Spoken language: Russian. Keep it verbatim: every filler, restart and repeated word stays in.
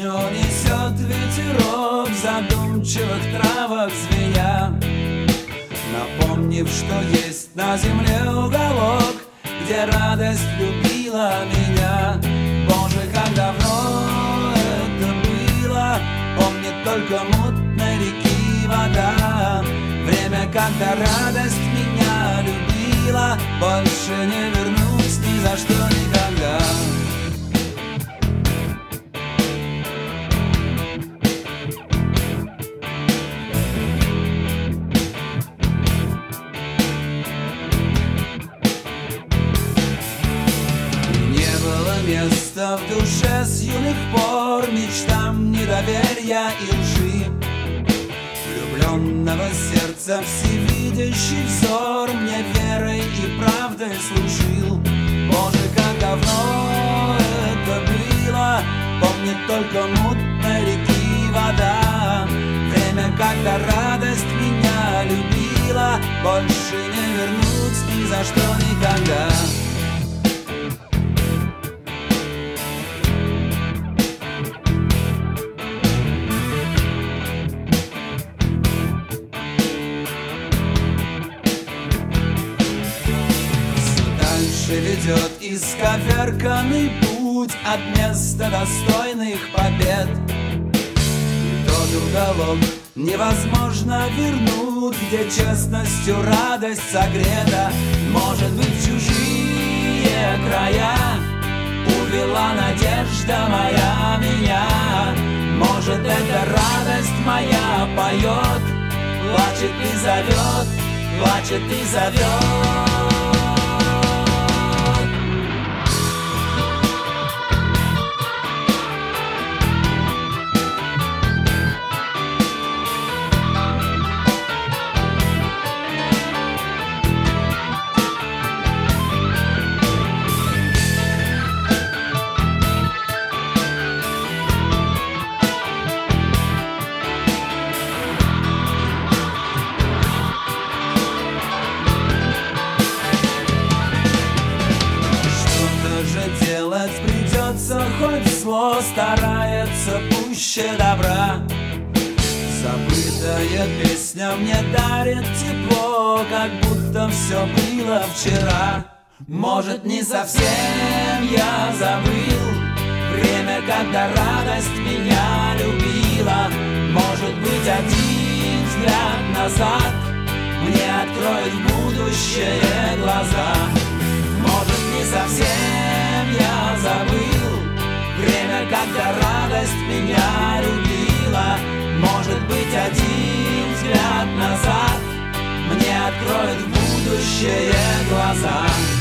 Песню несет ветерок задумчивых травок звеня, напомнив, что есть на земле уголок, где радость любила меня. Боже, как давно это было, помнит только мутной реки вода. Время, когда радость меня любила, больше не вернусь ни за что никогда. Место в душе с юных пор мечтам недоверия и лжи, влюбленного сердца всевидящий взор мне верой и правдой служил. Боже, как давно это было, помнит только мутной реки вода. Время, когда радость меня любила, больше не вернуть ни за что никогда. Ведет исковерканный путь от места достойных побед. Тот уголок невозможно вернуть, где честностью радость согрета. Может быть, в чужие края увела надежда моя меня. Может, эта радость моя поет, плачет и зовет, плачет и зовет. Хоть зло старается пуще добра. Забытая песня мне дарит тепло, как будто все было вчера. Может, не совсем я забыл время, когда радость меня любила. Может быть, один взгляд назад мне откроет в будущее глаза. Может, не совсем я забыл время, когда радость меня любила. Может быть, один взгляд назад мне откроет в будущее глаза.